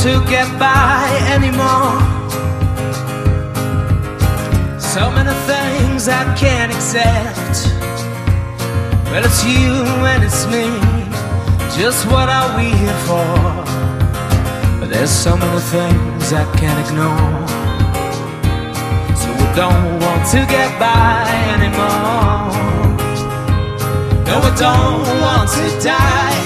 to get by anymore. So many things I can't accept. Well, it's you and it's me. Just what are we here for? But there's so many things I can't ignore. So we don't want to get by anymore. No, we don't want to die